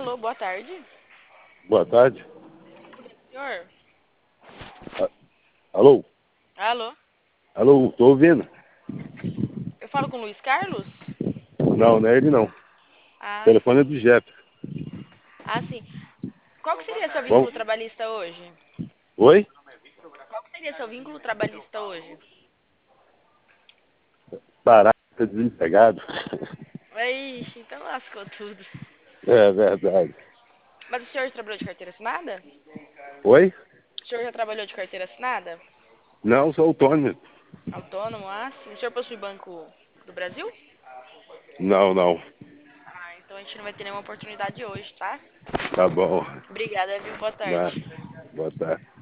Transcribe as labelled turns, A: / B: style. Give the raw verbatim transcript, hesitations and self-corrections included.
A: Alô, boa tarde.
B: Boa tarde.
A: Senhor?
B: A- Alô?
A: Alô?
B: Alô, tô ouvindo?
A: Eu falo com o Luiz Carlos?
B: Não, não é ele não. O
A: Ah,
B: telefone é
A: sim.
B: do Jeff.
A: Ah, sim. Qual que seria seu
B: Bom,
A: vínculo trabalhista hoje?
B: oi?
A: Qual que seria seu vínculo trabalhista hoje?
B: Barato, desempregado.
A: Ixi, então lascou tudo.
B: É verdade.
A: Mas o senhor já trabalhou de carteira assinada?
B: Oi?
A: O senhor já trabalhou de carteira assinada?
B: Não, sou autônomo.
A: Autônomo, ah, sim. O senhor possui Banco do Brasil?
B: Não, não.
A: Ah, então a gente não vai ter nenhuma oportunidade hoje, tá?
B: Tá bom.
A: Obrigada, viu? Boa
B: Mas,
A: tarde.
B: boa tarde.